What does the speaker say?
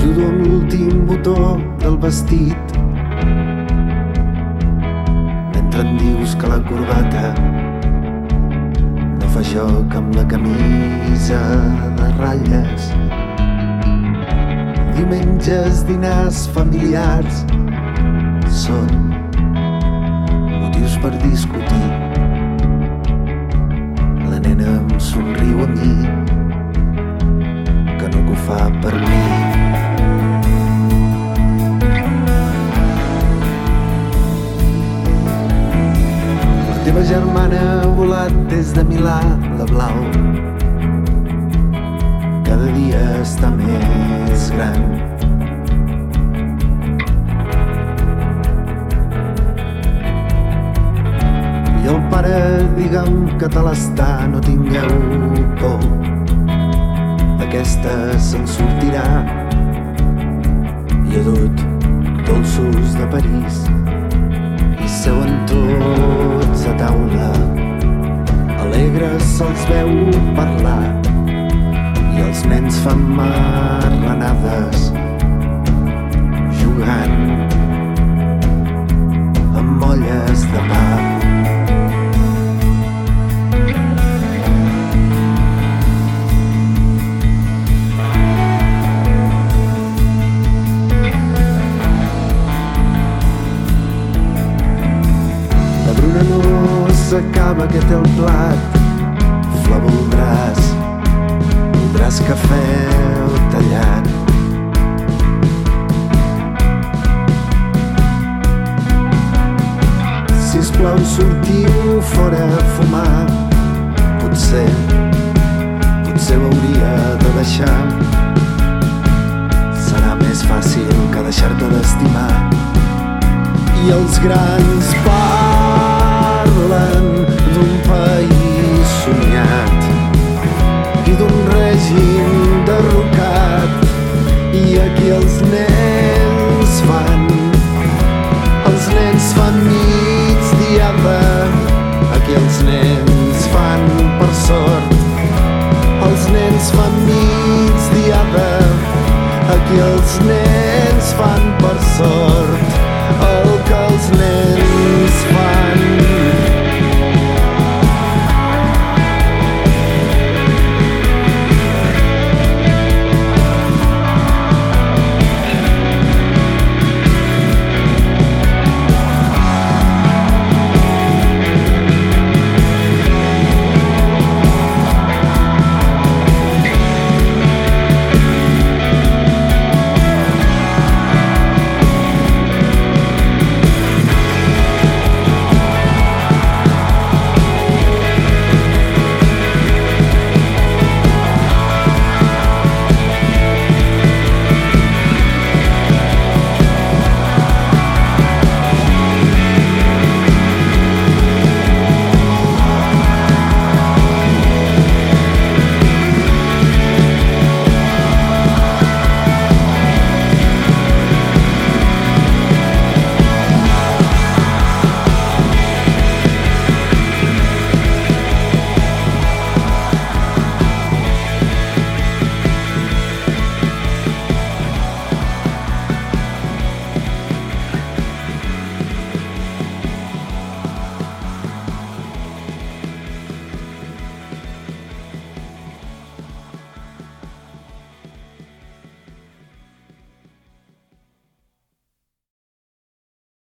Sudo amb l'últim botó del vestit mentre em dius que la corbata no fa joc amb la camisa de ratlles. Diumenges, dinars familiars són motius per discutir. La nena em somriu a mi, que no que ho fa per mi. La teva germana ha volat des de Milà, la Blau. Cada dia està més gran. I el pare, digue'm que te l'està, no tingueu por. Aquesta se'n sortirà. I ha dut dolços de París i seuen tots a taula. Alegres se'ls veu parlar i els nens fan marranades jugant amb molles de pa. La Bruna no s'acaba que té el plat, la voldràs cafè o tallat. Sisplau, sortiu fora a fumar. Potser ho hauria de deixar. Serà més fàcil que deixar-te d'estimar. I els grans parlen d'un país somiat i d'un règim derrocat, i aquí els nens fan migdiada. Aquí els nens fan, per sort, els nens fan migdiada. Aquí els nens fan, per sort, el que els nens fan.